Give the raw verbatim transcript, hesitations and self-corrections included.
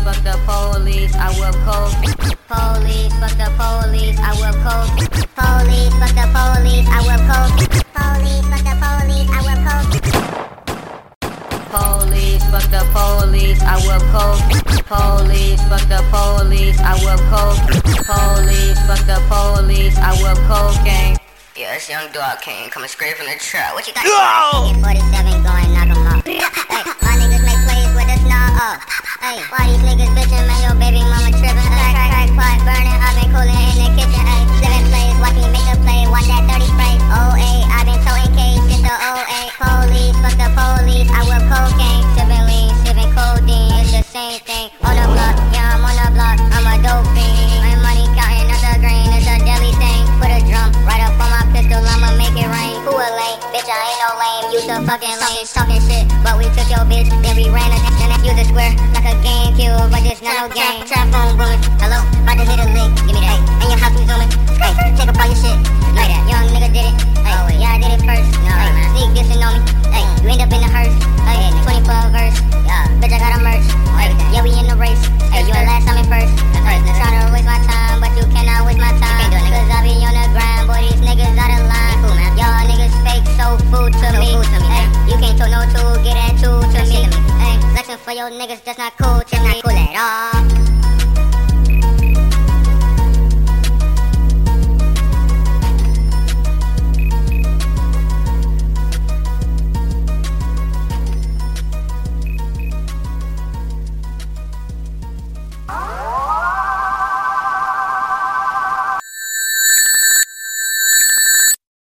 fuck the police, I whip coke. Police, fuck the police, I whip coke. Police, fuck the police, I whip coke. Police, fuck the police, I whip coke. Police, fuck the police, I whip coke. Police, fuck the police, I whip coke. Police, fuck the police, I whip cocaine. Yeah, it's Young Dog King coming straight from the trap. What you got? forty-seven going knock 'em off. Hey, my niggas make plays with us now. Oh, hey, why these niggas bitchin', man? Your baby mama trippin'. Crack, crack, crack, pot burnin'. I been coolin' in the kitchen. Hey, living plays, watch me make a play. Watch that thirty spray. Oh, hey, I been toting K's, just the oh, hey. Police, fuck the police, I whip cocaine. Sippin' lean, sippin' codeine, it's the same thing. On the block, yeah, I'm on the block. I'm a dope fiend. My money countin' out the green, it's a deadly thing. Put a drum right up on my pistol, I'ma make it rain. Who a lame? Bitch, I ain't no lame. You the fucking lame. Talking shit, but we took your bitch, then we ran a and use a square like a GameCube, but this not no game. Trap phone booming. Hello, about to hit a lick. Give me that. And your house we zooming. Hey, take up all your shit. Like that. Young nigga did it. Hey, yeah, I did it first. No, hey, man. Sneak dissing on me. Hey, you end up in the hearse. Hey, twenty-four verse. Yeah, bitch, I got a merch. Hey, yeah, we in the race. Hey, you at last, I'm in first. Hey, trying to waste my time, but you cannot waste my time. Cause I be on the grind, boy, these niggas out of line. Cool, man. Y'all niggas fake, so food to me. Hey, you can't talk no two, get that two to me. Hey, flexing for your niggas, that's not cool.